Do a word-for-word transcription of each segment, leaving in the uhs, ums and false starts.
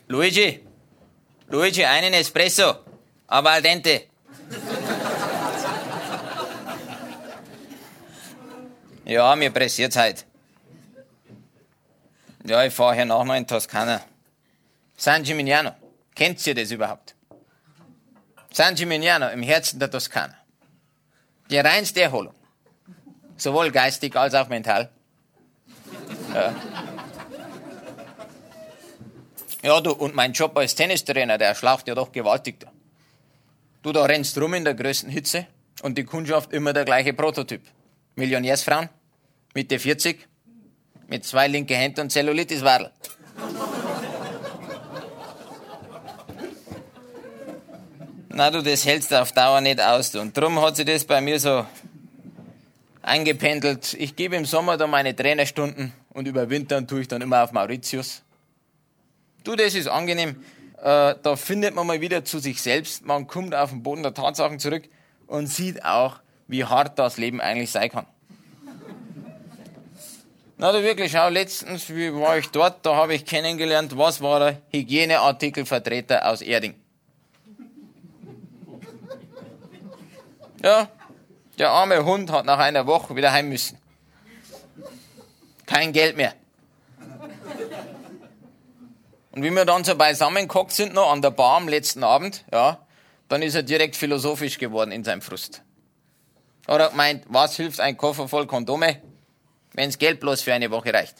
Luigi, Luigi, einen Espresso, aber al dente. Ja, mir pressiert's halt. Ja, ich fahre hier nachher in Toskana. San Gimignano, kennt ihr das überhaupt? San Gimignano im Herzen der Toskana. Die reinste Erholung. Sowohl geistig als auch mental. Ja. Ja, du, und mein Job als Tennistrainer, der schlaucht ja doch gewaltig da. Du, da rennst rum in der größten Hitze und die Kundschaft immer der gleiche Prototyp. Millionärsfrauen, Mitte vierzig, mit zwei linke Händen und Zellulitis-Wadel. Na du, das hältst du auf Dauer nicht aus. Du. Und drum hat sich das bei mir so eingependelt. Ich gebe im Sommer da meine Trainerstunden und über Wintern tue ich dann immer auf Mauritius. Du, das ist angenehm. Äh, da findet man mal wieder zu sich selbst. Man kommt auf den Boden der Tatsachen zurück und sieht auch, wie hart das Leben eigentlich sein kann. Na du wirklich, schau, letztens wie war ich dort, da habe ich kennengelernt, was war der Hygieneartikelvertreter aus Erding. Ja, der arme Hund hat nach einer Woche wieder heim müssen. Kein Geld mehr. Und wie wir dann so beisammengehockt sind noch an der Bar am letzten Abend, ja, dann ist er direkt philosophisch geworden in seinem Frust. Er hat gemeint, was hilft ein Koffer voll Kondome, wenn's Geld bloß für eine Woche reicht.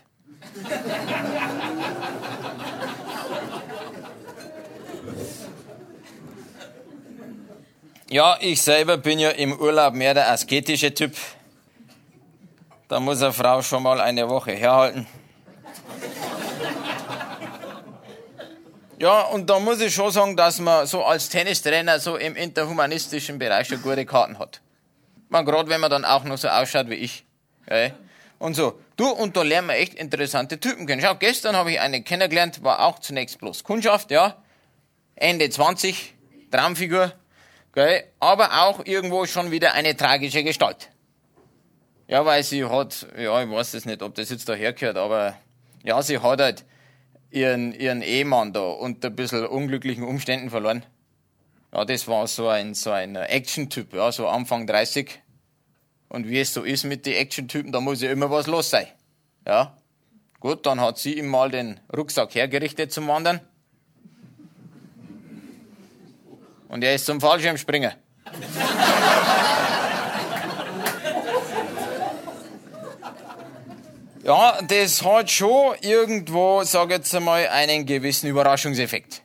Ja, ich selber bin ja im Urlaub mehr der asketische Typ. Da muss eine Frau schon mal eine Woche herhalten. Ja, und da muss ich schon sagen, dass man so als Tennistrainer so im interhumanistischen Bereich schon gute Karten hat. Man, gerade wenn man dann auch noch so ausschaut wie ich. Ja, und so. Du, und da lernen wir echt interessante Typen kennen. Schau, gestern habe ich einen kennengelernt, war auch zunächst bloß Kundschaft, ja. Ende zwanzig, Traumfigur. Gell? Aber auch irgendwo schon wieder eine tragische Gestalt. Ja, weil sie hat, ja, ich weiß es nicht, ob das jetzt daher gehört, aber ja, sie hat halt ihren, ihren Ehemann da unter ein bisschen unglücklichen Umständen verloren. Ja, das war so ein, so ein Action-Typ, ja, so Anfang dreißig. Und wie es so ist mit den Action-Typen, da muss ja immer was los sein. Ja, gut, dann hat sie ihm mal den Rucksack hergerichtet zum Wandern. Und er ist zum Fallschirmspringer. Ja, das hat schon irgendwo, sag jetzt einmal, einen gewissen Überraschungseffekt.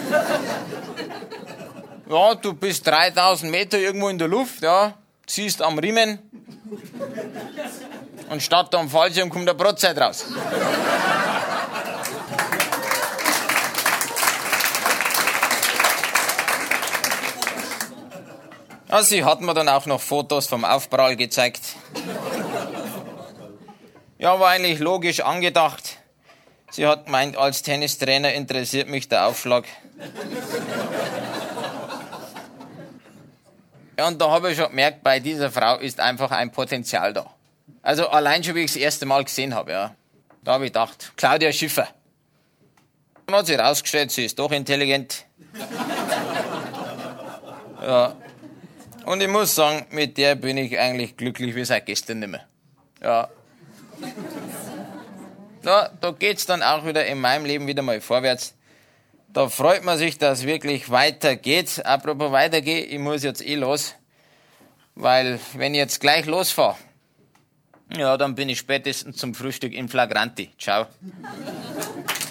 Ja, du bist dreitausend Meter irgendwo in der Luft, ja, ziehst am Riemen und statt am Fallschirm kommt der Brotzeit raus. Ja, sie hat mir dann auch noch Fotos vom Aufprall gezeigt. Ja, war eigentlich logisch angedacht. Sie hat gemeint, als Tennistrainer interessiert mich der Aufschlag. Ja, und da habe ich schon gemerkt, bei dieser Frau ist einfach ein Potenzial da. Also allein schon, wie ich das erste Mal gesehen habe, ja. Da habe ich gedacht, Claudia Schiffer. Dann hat sie rausgestellt, sie ist doch intelligent. Ja. Und ich muss sagen, mit der bin ich eigentlich glücklich wie seit gestern nicht mehr. Ja. Ja, da geht's dann auch wieder in meinem Leben wieder mal vorwärts. Da freut man sich, dass es wirklich weitergeht. Apropos weitergehen, ich muss jetzt eh los. Weil, wenn ich jetzt gleich losfahre, ja, dann bin ich spätestens zum Frühstück in Flagranti. Ciao.